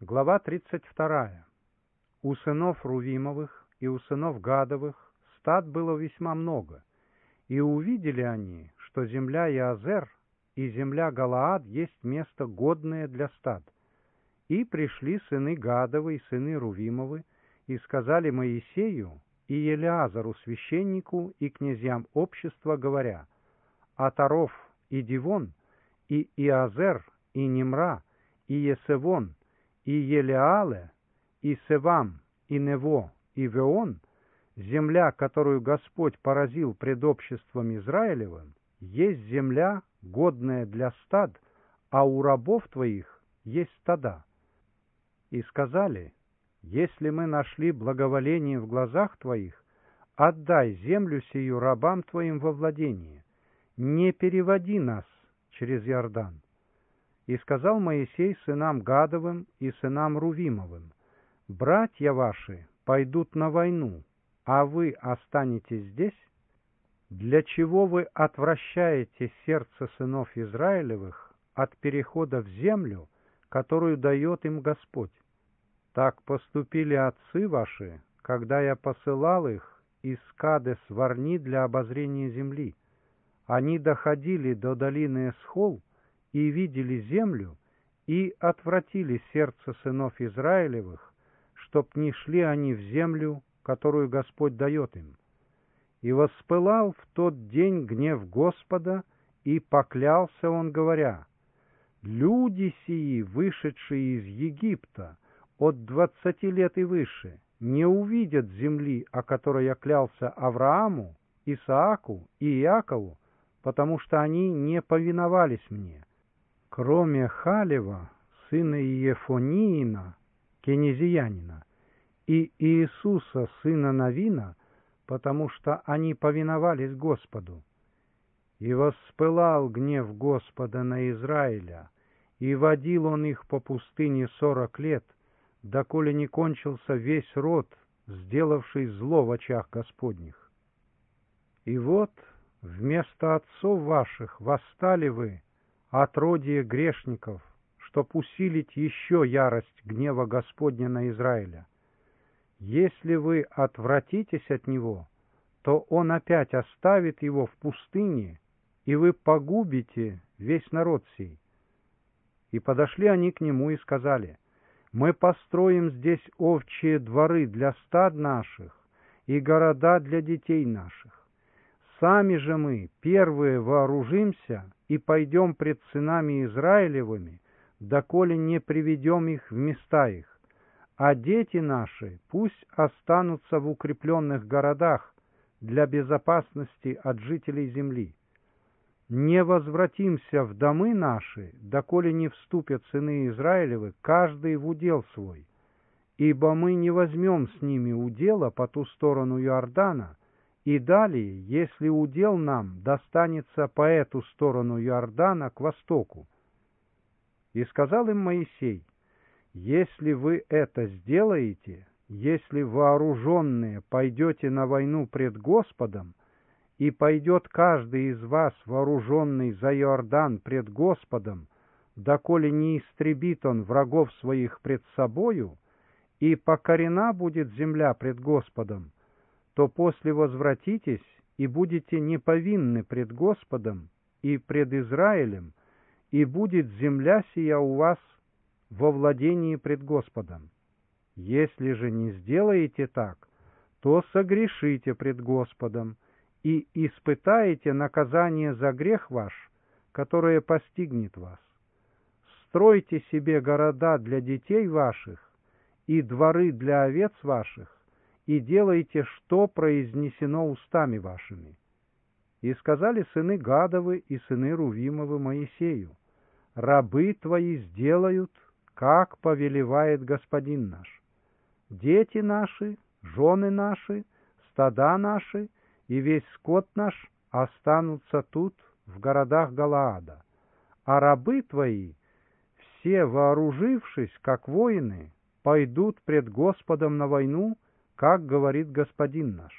Глава 32. У сынов Рувимовых и у сынов Гадовых стад было весьма много, и увидели они, что земля Иазер и земля Галаад есть место годное для стад. И пришли сыны Гадовы и сыны Рувимовы, и сказали Моисею и Елеазару священнику и князьям общества, говоря: Атаров и Дивон, и Иазер, и Нимра, и Есевон, и Елеале, и Севам, и Нево, и Веон, земля, которую Господь поразил пред обществом Израилевым, есть земля, годная для стад, а у рабов твоих есть стада. И сказали: если мы нашли благоволение в глазах твоих, отдай землю сию рабам твоим во владение, не переводи нас через Иордан. И сказал Моисей сынам Гадовым и сынам Рувимовым: братья ваши пойдут на войну, а вы останетесь здесь? Для чего вы отвращаете сердце сынов Израилевых от перехода в землю, которую дает им Господь? Так поступили отцы ваши, когда я посылал их из Кадес-Варни для обозрения земли. Они доходили до долины Эсхол и видели землю, и отвратили сердце сынов Израилевых, чтоб не шли они в землю, которую Господь дает им. И воспылал в тот день гнев Господа, и поклялся он, говоря: люди сии, вышедшие из Египта от 20 лет и выше, не увидят земли, о которой я клялся Аврааму, Исааку и Иакову, потому что они не повиновались мне, кроме Халева, сына Иефониина, кенезиянина, и Иисуса, сына Навина, потому что они повиновались Господу. И воспылал гнев Господа на Израиля, и водил он их по пустыне 40 лет, доколе не кончился весь род, сделавший зло в очах Господних. И вот вместо отцов ваших восстали вы, отродье грешников, чтоб усилить еще ярость гнева Господня на Израиля. Если вы отвратитесь от него, то он опять оставит его в пустыне, и вы погубите весь народ сей. И подошли они к нему и сказали: мы построим здесь овчие дворы для стад наших и города для детей наших. Сами же мы первые вооружимся и пойдем пред сынами Израилевыми, доколе не приведем их в места их, а дети наши пусть останутся в укрепленных городах для безопасности от жителей земли. Не возвратимся в домы наши, доколе не вступят сыны Израилевы, каждый в удел свой, ибо мы не возьмем с ними удела по ту сторону Иордана, и далее, если удел нам достанется по эту сторону Иордана к востоку. И сказал им Моисей: если вы это сделаете, если вооруженные пойдете на войну пред Господом, и пойдет каждый из вас вооруженный за Иордан пред Господом, доколе не истребит он врагов своих пред собою, и покорена будет земля пред Господом, то после возвратитесь и будете неповинны пред Господом и пред Израилем, и будет земля сия у вас во владении пред Господом. Если же не сделаете так, то согрешите пред Господом и испытаете наказание за грех ваш, которое постигнет вас. Стройте себе города для детей ваших и дворы для овец ваших, и делайте, что произнесено устами вашими. И сказали сыны Гадовы и сыны Рувимовы Моисею: рабы твои сделают, как повелевает Господин наш. Дети наши, жены наши, стада наши и весь скот наш останутся тут, в городах Галаада, а рабы твои, все вооружившись, как воины, пойдут пред Господом на войну, как говорит Господин наш.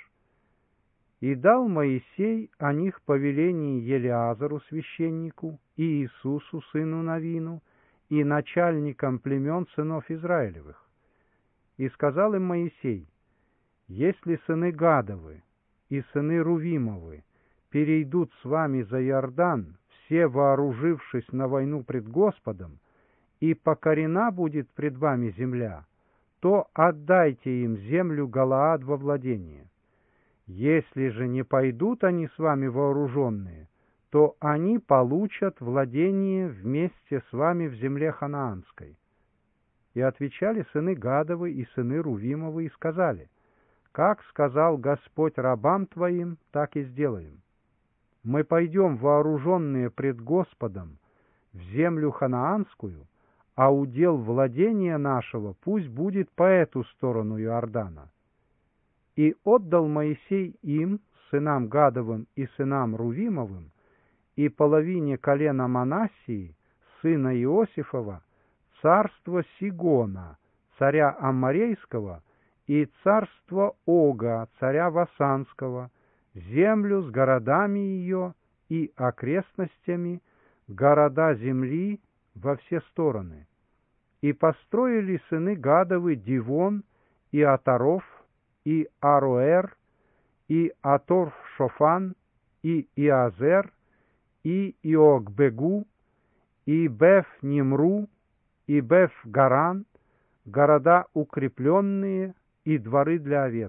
И дал Моисей о них повеление Елеазару священнику и Иисусу сыну Навину и начальникам племен сынов Израилевых. И сказал им Моисей: если сыны Гадовы и сыны Рувимовы перейдут с вами за Иордан, все вооружившись на войну пред Господом, и покорена будет пред вами земля, то отдайте им землю Галаад во владение. Если же не пойдут они с вами вооруженные, то они получат владение вместе с вами в земле ханаанской. И отвечали сыны Гадовы и сыны Рувимовы и сказали: как сказал Господь рабам твоим, так и сделаем. Мы пойдем вооруженные пред Господом в землю ханаанскую, а удел владения нашего пусть будет по эту сторону Иордана. И отдал Моисей им, сынам Гадовым и сынам Рувимовым, и половине колена Манассии, сына Иосифова, царство Сигона, царя Амморейского, и царство Ога, царя Васанского, землю с городами ее и окрестностями, города земли во все стороны. И построили сыны Гадовы Дивон, и Атаров, и Ароэр, и Атор-Шофан, и Иазер, и Иогбегу, и Беф-Нимру, и Беф-Гаран, города укрепленные и дворы для овец.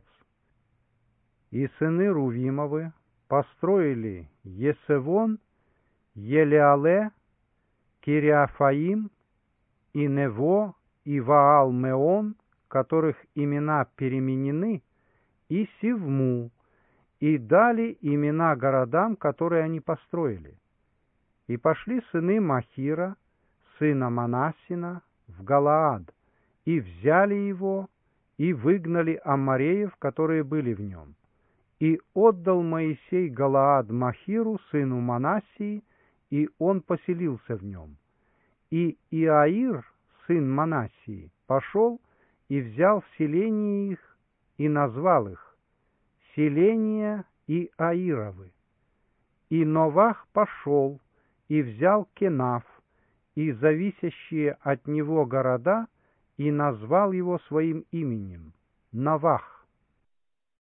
И сыны Рувимовы построили Есевон, Елеале, Кириафаим, и Нево, и Ваал-Меон, которых имена переменены, и Сивму, и дали имена городам, которые они построили. И пошли сыны Махира, сына Манассина, в Галаад, и взяли его, и выгнали аммореев, которые были в нем. И отдал Моисей Галаад Махиру, сыну Манассии, и он поселился в нем. И Иаир, сын Манассии, пошел и взял селения их, и назвал их селения Иаировы. И Новах пошел и взял Кенаф, и зависящие от него города, и назвал его своим именем Новах.